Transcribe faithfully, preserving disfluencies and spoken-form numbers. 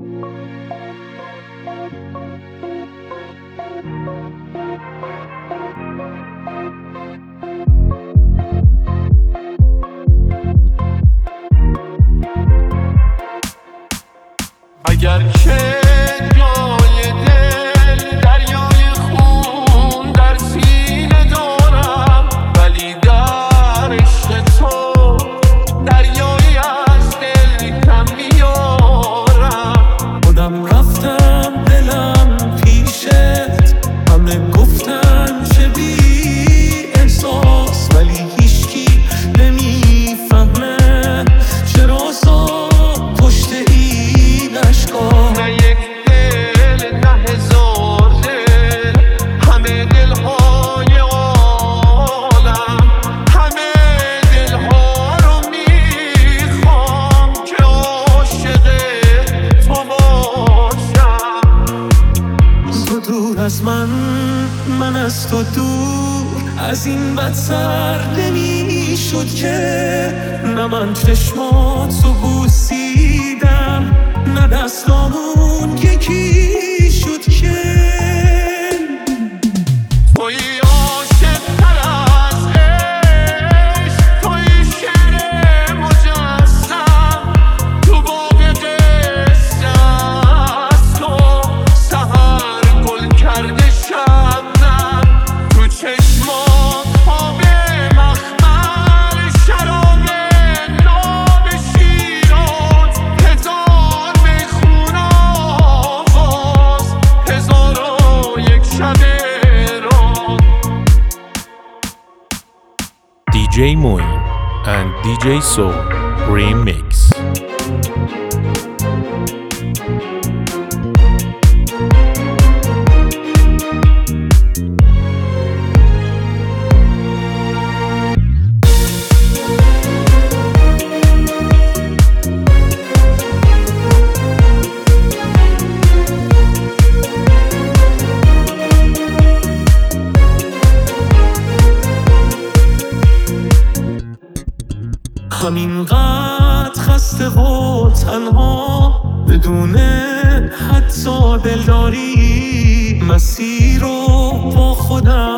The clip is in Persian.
اگر که جای دل دریای خون در سینه دارم، ولی در عشق تو دریایی از دل کم میارم. خودم رفتم دلم پیشت، همه گفتن چه بی احساس، ولی هیچکی نمیفهمه چرا ساد پشت این اشکا. نه یک دل، نه هزار دل، همه دلهای عالم، همه دلها رو میخوام که عاشق تو باشم. تو دور از من، من از تو دور، از این بدتر نمیشد که. نه من چشماتو بوسیدم، نه دستامون یکی شد که. توی عاشق تر از عشق، توی شعر مجسم، تو باغ قصه از تو سحر گل کرده شبنم، تو چشمات آب مخمر، شراب ناب شیراز، هزار میخون آواز، هزار و یک شب راز. دی جی Moin and دی جی Soul Remix. همینقدر خسته و تنها، بدون حتی دلداری، مسیر رو با خودم